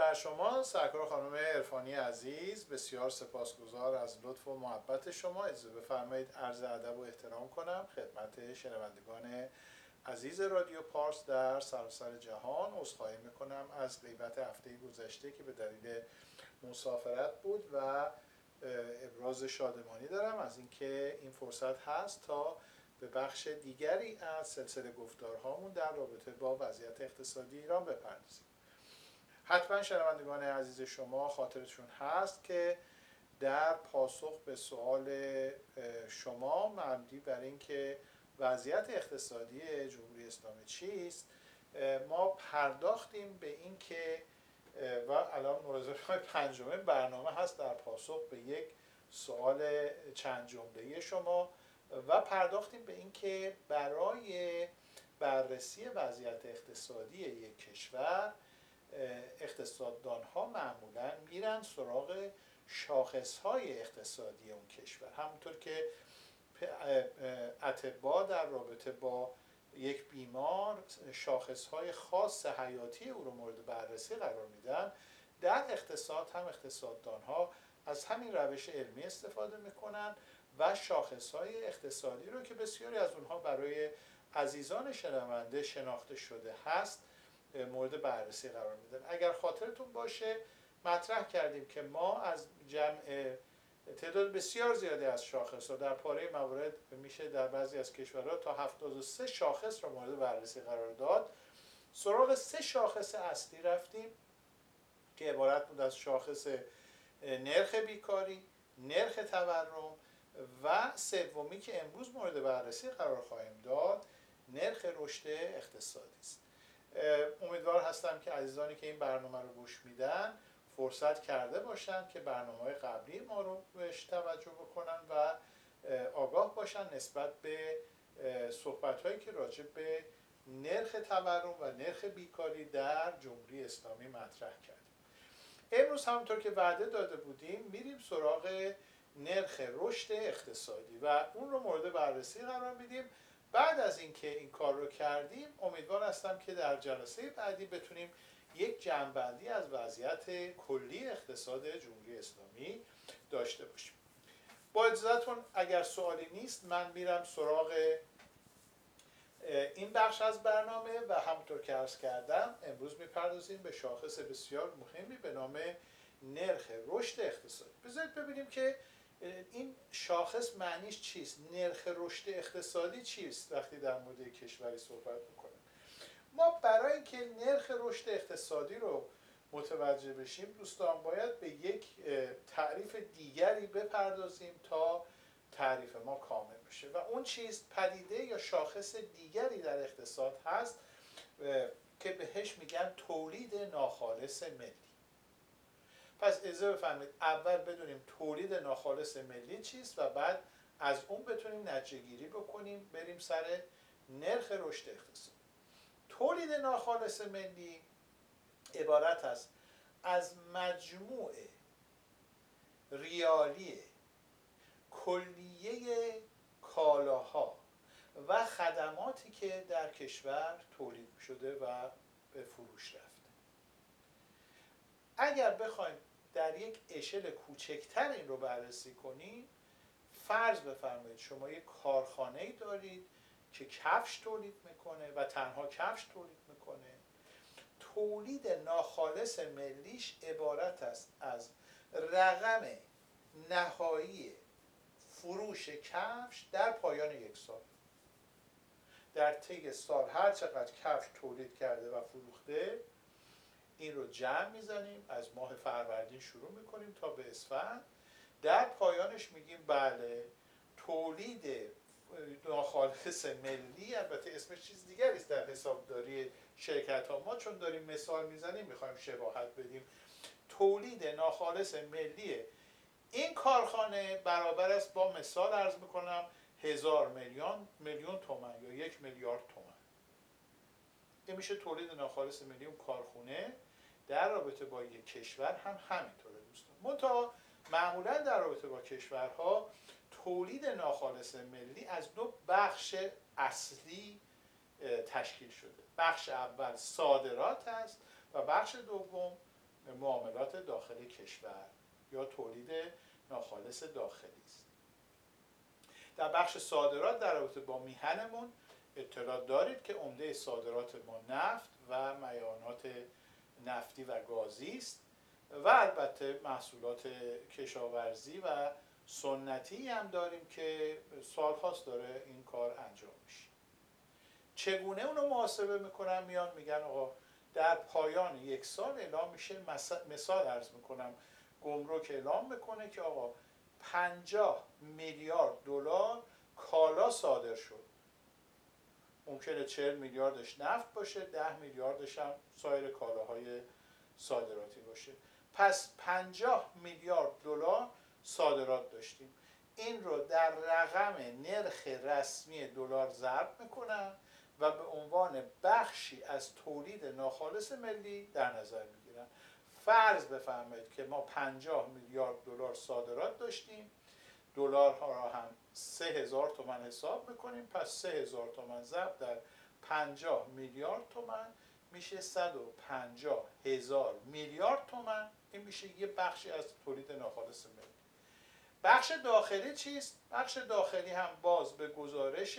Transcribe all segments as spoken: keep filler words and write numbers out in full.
بر شما سرکار خانم عرفانی عزیز، بسیار سپاسگزار از لطف و محبت شما. اجازه بفرمایید عرض ادب و احترام کنم خدمت شنوندگان عزیز رادیو پارس در سراسر جهان. عذرخواهی میکنم از غیبت هفته گذشته که به دلیل مسافرت بود و ابراز شادمانی دارم از اینکه این فرصت هست تا به بخش دیگری از سلسله گفتارهامون در رابطه با وضعیت اقتصادی ایران بپردازیم. حتما شنوندگان عزیز شما خاطرتون هست که در پاسخ به سوال شما مبنی بر اینکه وضعیت اقتصادی جمهوری اسلامی چیست، ما پرداختیم به اینکه و الان مراجعه پنجمین برنامه هست در پاسخ به یک سوال چند جمله‌ای شما و پرداختیم به اینکه برای بررسی وضعیت اقتصادی یک کشور اقتصاددان ها معمولا میرن سراغ شاخص های اقتصادی اون کشور، همونطور که اطباء در رابطه با یک بیمار شاخص های خاص حیاتی او رو مورد بررسی قرار میدن. در اقتصاد هم اقتصاددان ها از همین روش علمی استفاده میکنن و شاخص های اقتصادی رو که بسیاری از اونها برای عزیزان شنونده شناخته شده هست مورد بررسی قرار میدن. اگر خاطرتون باشه مطرح کردیم که ما از جمع تعداد بسیار زیادی از شاخص ها در پاره موارد میشه در بعضی از کشورها تا هفتاد و سه شاخص را مورد بررسی قرار داد. سراغ سه شاخص اصلی رفتیم که عبارت بود از شاخص نرخ بیکاری، نرخ تورم و سومی که امروز مورد بررسی قرار خواهیم داد نرخ رشد اقتصادی است. امیدوار هستم که عزیزانی که این برنامه رو گوش میدن فرصت کرده باشن که برنامه‌های قبلی ما رو بهش توجه بکنن و آگاه باشن نسبت به صحبت‌هایی که راجع به نرخ تورم و نرخ بیکاری در جمهوری اسلامی مطرح کردیم. امروز همونطور که وعده داده بودیم میریم سراغ نرخ رشد اقتصادی و اون رو مورد بررسی قرار میدیم. بعد از اینکه این کار رو کردیم امیدوار هستم که در جلسه بعدی بتونیم یک جمع‌بندی از وضعیت کلی اقتصاد جمهوری اسلامی داشته باشیم. با اجازهتون اگر سوالی نیست من میرم سراغ این بخش از برنامه و همونطور که عرض کردم امروز میپردازیم به شاخص بسیار مهمی به نام نرخ رشد اقتصادی. بذارید ببینیم که این شاخص معنیش چیست؟ نرخ رشد اقتصادی چیست وقتی در مورد کشوری صحبت میکنیم؟ ما برای اینکه نرخ رشد اقتصادی رو متوجه بشیم دوستان باید به یک تعریف دیگری بپردازیم تا تعریف ما کامل بشه و اون چیز پدیده یا شاخص دیگری در اقتصاد هست که بهش میگن تولید ناخالص ملی. پس اجازه بفرمایید اول بدونیم تولید ناخالص ملی چیست و بعد از اون بتونیم نتیجه گیری بکنیم بریم سر نرخ رشد اقتصادی. تولید ناخالص ملی عبارت است از مجموع ریالی کلیه کالاها و خدماتی که در کشور تولید شده و به فروش رفته. اگر بخوایم در یک اشل کوچکتر این رو بررسی کنیم فرض بفرمایید شما یک کارخانه‌ای دارید که کفش تولید میکنه و تنها کفش تولید میکنه. تولید ناخالص ملیش عبارت است از رقم نهایی فروش کفش در پایان یک سال. در طی سال هر چقدر کفش تولید کرده و فروخته این رو جمع میزنیم از ماه فروردین شروع میکنیم تا به اسفند. در پایانش میگیم بله تولید ناخالص ملی، البته اسمش چیز دیگری است در حسابداری شرکت ها، ما چون داریم مثال میزنیم میخوایم شباهت بدیم. تولید ناخالص ملی این کارخانه برابر است با مثال عرض میکنم هزار میلیون میلیون تومان یا یک میلیارد تومان. این میشه تولید ناخالص ملی اون کارخونه. در رابطه با یک کشور هم همینطوره دوستان. منتها معمولا در رابطه با کشورها تولید ناخالص ملی از دو بخش اصلی تشکیل شده. بخش اول صادرات است و بخش دوم معاملات داخل کشور یا تولید ناخالص داخلی است. در بخش صادرات در رابطه با میهنمون اطلاع دارید که عمده صادرات ما نفت و معیارات نفتی و گازی است و البته محصولات کشاورزی و سنتی هم داریم که سالهاست داره این کار انجام میشه. چگونه اونو محاسبه میکنن؟ میان میگن آقا در پایان یک سال اعلام میشه، مثال عرض میکنم، گمرک اعلام میکنه که آقا پنجاه میلیارد دلار کالا صادر شد. ممکنه چهل میلیاردش نفت باشه، ده میلیاردش هم سایر کالاهای صادراتی باشه. پس پنجاه میلیارد دلار صادرات داشتیم. این رو در رقم نرخ رسمی دلار ضرب میکنن و به عنوان بخشی از تولید ناخالص ملی در نظر میگیرن. فرض بفرمایید که ما پنجاه میلیارد دلار صادرات داشتیم، دلارها را هم سه هزار تومان حساب میکنیم، پس سه هزار تومان ضرب در پنجاه میلیارد تومان میشه صد و پنجاه هزار میلیارد تومان. این میشه یه بخشی از تولید ناخالص ملی. بخش داخلی چیست؟ بخش داخلی هم باز به گزارش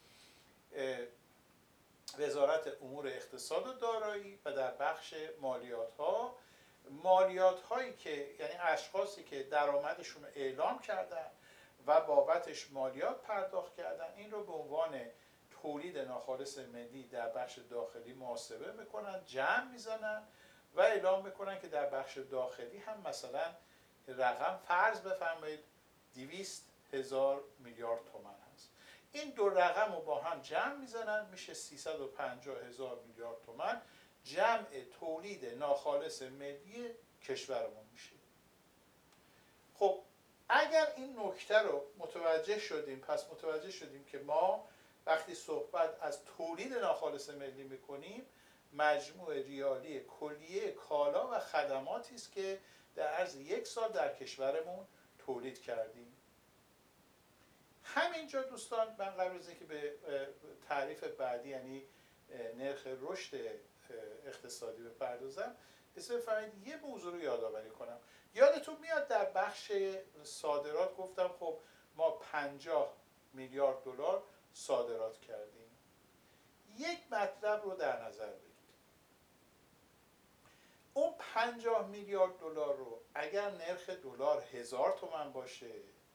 وزارت امور اقتصاد و دارایی و در بخش مالیات ها، مالیات هایی که یعنی اشخاصی که درآمدشون رو اعلام کردن و بابتش مالیات پرداخت کردن، این رو به عنوان تولید ناخالص ملی در بخش داخلی محاسبه میکنن، جمع میزنن و اعلام میکنن که در بخش داخلی هم مثلا رقم فرض بفرمایید دویست هزار میلیارد تومان هست. این دو رقم رو با هم جمع میزنن میشه سیصد و پنجاه هزار میلیارد تومان. جمع تولید ناخالص ملی کشورمون میشه. خب اگر این نکته رو متوجه شدیم، پس متوجه شدیم که ما وقتی صحبت از تولید ناخالص ملی میکنیم، مجموع ریالی کلیه کالا و خدماتی است که در عرض یک سال در کشورمون تولید کردیم. همینجا دوستان من قبل از اینکه به تعریف بعدی یعنی نرخ رشد اقتصادی بپردازم، اجازه بفرمایید یه موضوع رو یادآوری کنم. یادتون میاد در بخش صادرات گفتم خب ما پنجاه میلیارد دلار صادرات کردیم. یک مطلب رو در نظر بگیرید. اون پنجاه میلیارد دلار رو اگر نرخ دلار هزار تومان باشه،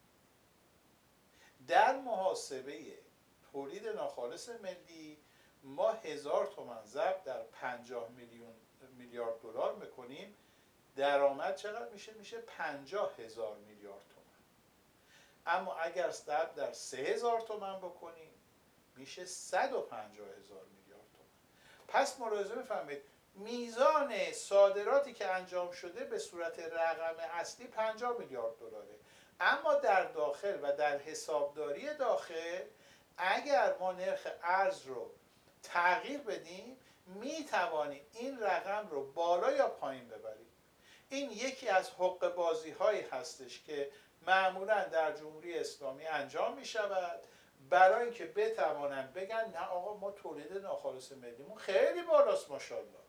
در محاسبه تولید ناخالص ملی ما هزار تومان ضرب در پنجاه میلیون میلیارد دلار میکنیم، درآمد چقدر میشه؟ میشه پنجاه هزار میلیارد تومان. اما اگر ضرب در سه هزار تومان بکنیم میشه صد و پنجاه هزار میلیارد تومان. پس ملاحظه بفرمایید میزان صادراتی که انجام شده به صورت رقم اصلی پنجاه میلیارد دلاره، اما در داخل و در حسابداری داخل اگر ما نرخ ارز رو تغییر بدیم میتوانیم این رقم رو بالا یا پایین ببریم. این یکی از حقه بازی هایی هستش که معمولا در جمهوری اسلامی انجام می شود برای اینکه بتوانند بگن نه آقا ما تولید ناخالص ملیمون خیلی بالاست ماشاءالله.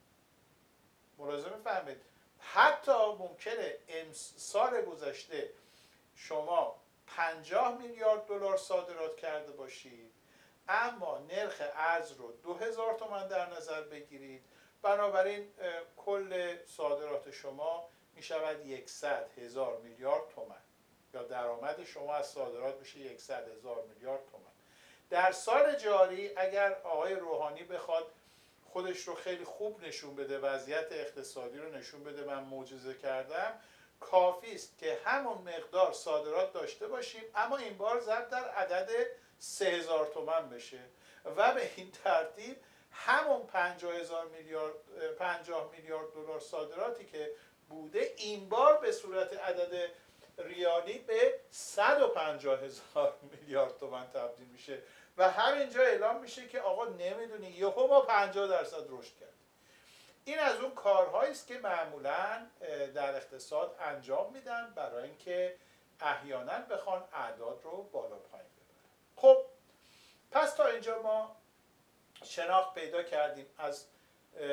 ملاحظه می‌فرمایید حتی ممکنه سال گذشته شما پنجاه میلیارد دلار صادرات کرده باشید اما نرخ ارز رو دو هزار تومان در نظر بگیرید، بنابراین کل صادرات شما می شود صد هزار میلیارد تومان یا درآمد شما از صادرات میشه صد هزار میلیارد تومان. در سال جاری اگر آقای روحانی بخواد خودش رو خیلی خوب نشون بده، وضعیت اقتصادی رو نشون بده من معجزه کردم، کافی است که همون مقدار صادرات داشته باشیم اما این بار ضرب در عدد سه هزار تومان بشه و به این ترتیب همون پنجاه هزار میلیارد پنجاه میلیارد دلار صادراتی که بوده این بار به صورت عدد ریالی به صد و پنجاه هزار میلیارد تومان تبدیل میشه و همینجا اعلام میشه که آقا نمیدونی یهو ما پنجاه درصد رشد کردیم. این از اون کارهایی است که معمولا در اقتصاد انجام میدن برای اینکه احیانا بخوان اعداد رو بالا پایین ببرن. خب پس تا اینجا ما شناخت پیدا کردیم از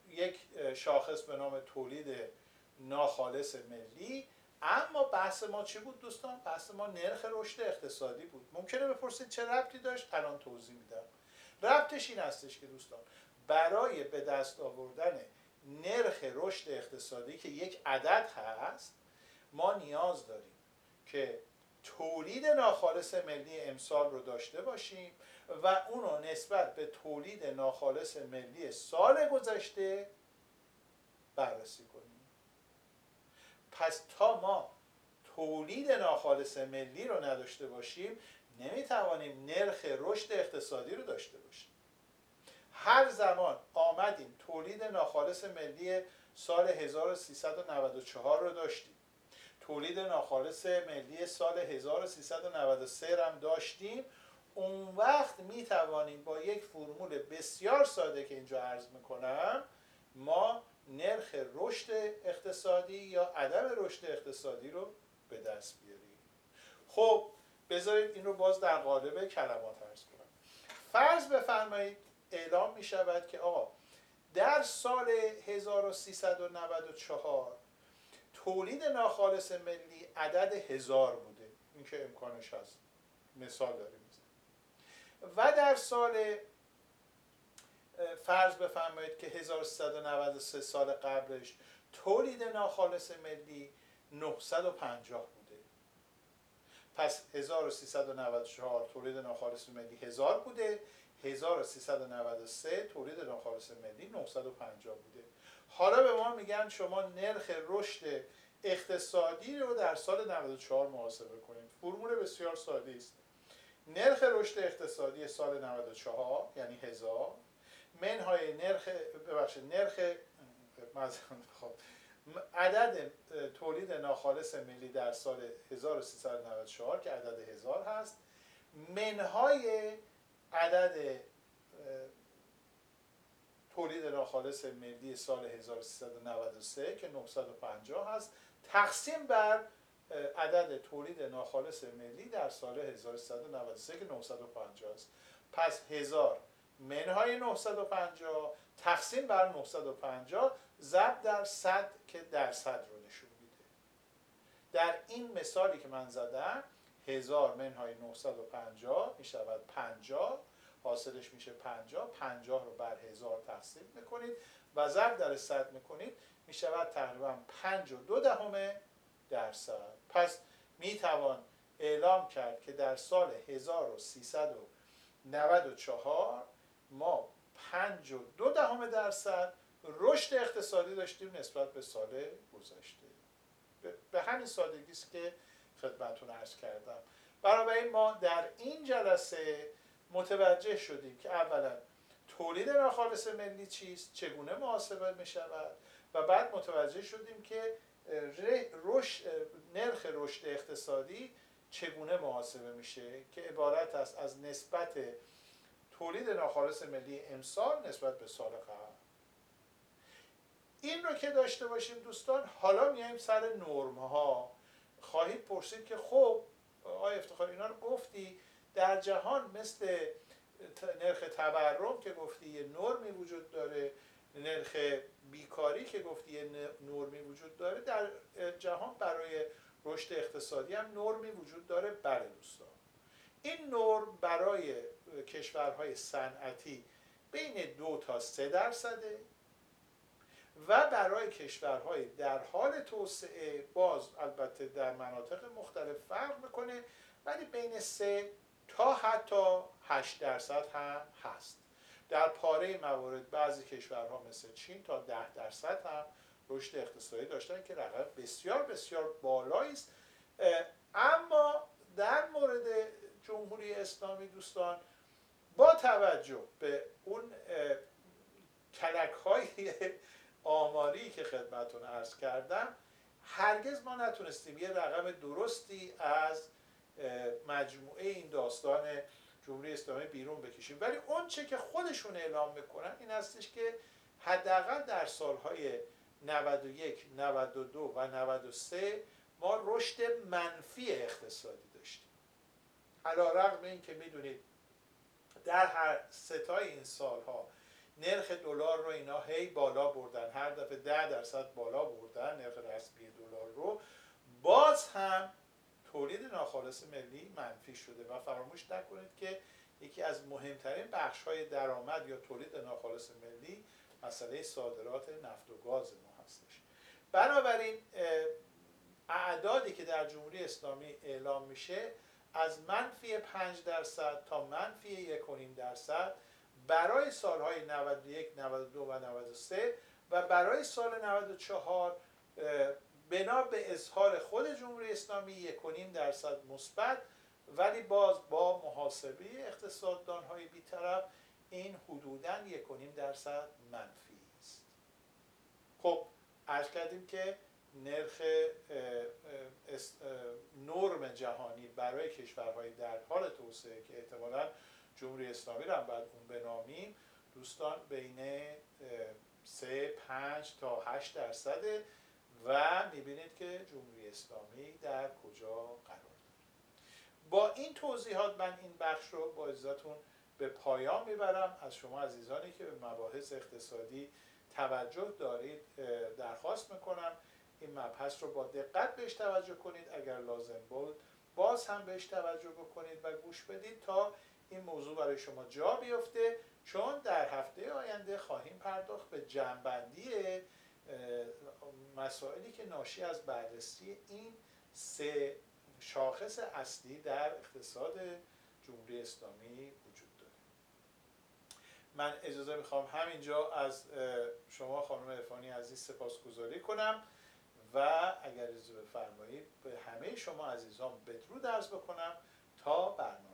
یک شاخص به نام تولید ناخالص ملی. اما بحث ما چی بود دوستان؟ بحث ما نرخ رشد اقتصادی بود. ممکنه بپرسید چه ربطی داشت؟ الان توضیح میدم. ربطش این هستش که دوستان برای به دست آوردن نرخ رشد اقتصادی که یک عدد هست، ما نیاز داریم که تولید ناخالص ملی امسال رو داشته باشیم و اونو نسبت به تولید ناخالص ملی سال گذشته بررسی کنیم. پس تا ما تولید ناخالص ملی رو نداشته باشیم نمیتوانیم نرخ رشد اقتصادی رو داشته باشیم. هر زمان آمدیم تولید ناخالص ملی سال هزار و سیصد و نود و چهار رو داشتیم، تولید ناخالص ملی سال هزار و سیصد و نود و سه هم داشتیم، اون وقت میتوانیم با یک فرمول بسیار ساده که اینجا عرض میکنم ما نرخ رشد اقتصادی یا عدم رشد اقتصادی رو به دست بیاریم. خب بذارید این رو باز در قالب کلمات عرض کنم. فرض بفرمایید اعلام می شود که آقا در سال هزار و سیصد و نود و چهار تولید ناخالص ملی عدد هزار بوده، این که امکانش هست، مثال داریم میزنیم. و در سال فرض بفرمایید که هزار و سیصد و نود و سه سال قبلش تولید ناخالص ملی نهصد و پنجاه بوده. پس هزار و سیصد و نود و چهار تولید ناخالص ملی هزار بوده، هزار و سیصد و نود و سه تولید ناخالص ملی نهصد و پنجاه بوده. حالا به ما میگن شما نرخ رشد اقتصادی رو در سال نود و چهار محاسبه کنید. فرمول بسیار ساده است. نرخ رشد اقتصادی سال نود و چهار یعنی هزار منهای نرخ ببخشید نرخ خب عدد تولید ناخالص ملی در سال هزار و سیصد و نود و چهار که عدد هزار هست منهای عدد تولید ناخالص ملی سال هزار و سیصد و نود و سه که نهصد و پنجاه هست تقسیم بر عدد تولید ناخالص ملی در سال هزار و سیصد و نود و سه که نهصد و پنجاه است. پس هزار منهای نهصد و پنجاه تقسیم بر نهصد و پنجاه ضرب در صد که درصد رو نشون میده. در این مثالی که من زدم هزار منهای نهصد و پنجاه میشود پنجاه، حاصلش میشه پنجاه. پنجاه رو بر هزار تقسیم میکنید و ضرب در صد میکنید میشود تقریبا پنج و دو دهم درصد. پس میتوان اعلام کرد که در سال هزار و سیصد و نود و چهار ما پنج و دو دهم درصد رشد اقتصادی داشتیم نسبت به سال گذشته. به همین سادگی است که خدمتتون عرض کردم. بنابراین ما در این جلسه متوجه شدیم که اولا تولید ناخالص ملی چیست، چگونه محاسبه می شود و بعد متوجه شدیم که رشد نرخ رشد اقتصادی چگونه محاسبه میشه که عبارت است از نسبت تولید ناخالص ملی امسال نسبت به سال قبل. این رو که داشته باشیم دوستان، حالا میایم سر نرم ها. خواهید پرسید که خب آقای افتخاری اینا رو گفتی در جهان مثل نرخ تورم که گفتی یه نرمی وجود داره، نرخ بیکاری که گفتی یه نرمی وجود داره، در جهان برای رشد اقتصادی هم نرمی وجود داره. بله دوستان، این نرم برای کشورهای صنعتی بین دو تا سه درصده و برای کشورهای در حال توسعه باز البته در مناطق مختلف فرق میکنه ولی بین سه تا حتی هشت درصد هم هست. در پاره موارد بعضی کشورها مثل چین تا ده درصد هم رشد اقتصادی داشتن که رقم بسیار بسیار بالایی است. اما در مورد جمهوری اسلامی دوستان با توجه به اون کلک‌های آماری که خدمتتون عرض کردم هرگز ما نتونستیم یه رقم درستی از مجموعه این داستان جمهوری اسلامی بیرون بکشیم، ولی اون چه که خودشون اعلام میکنن این هستش که حداقل در سالهای نود و یک، نود و دو و نود و سه ما رشد منفی اقتصادی داشتیم. علی‌رغم این که میدونید در هر ستای این سالها نرخ دلار رو اینا هی بالا بردن، هر دفعه ده درصد بالا بردن نرخ رسمی دلار رو، باز هم تولید ناخالص ملی منفی شده. و فراموش نکنید که یکی از مهمترین بخش‌های درآمد یا تولید ناخالص ملی مسئله صادرات نفت و گاز ما هستش. بنابراین اعدادی که در جمهوری اسلامی اعلام میشه از منفی پنج درصد تا منفی یک و نیم درصد برای سالهای نود و یک، نود و دو و نود و سه و برای سال نود و چهار بنا به اظهار خود جمهوری اسلامی یک و نیم درصد مثبت، ولی باز با محاسبه اقتصاددان‌های بی‌طرف این حدوداً یک و نیم درصد منفی است. خب عرض کردیم که نرخ نرم جهانی برای کشورهای در حال توسعه که احتمالاً جمهوری اسلامی را هم باید اون بنامیم، دوستان بین سه، پنج تا هشت درصده و میبینید که جمهوری اسلامی در کجا قرار داره. با این توضیحات من این بخش رو با اجازهتون به پایان میبرم. از شما عزیزانی که به مباحث اقتصادی توجه دارید درخواست میکنم این مبحث رو با دقت بهش توجه کنید، اگر لازم بود باز هم بهش توجه بکنید و گوش بدید تا این موضوع برای شما جا بیفته، چون در هفته آینده خواهیم پرداخت به جمع‌بندی مسائلی که ناشی از بررسی این سه شاخص اصلی در اقتصاد جمهوری اسلامی وجود داره. من اجازه میخوام همینجا از شما خانم عرفانی عزیز سپاسگزاری کنم و اگر اجازه بفرمایید به همه شما عزیزان بدرود عرض بکنم تا برنامه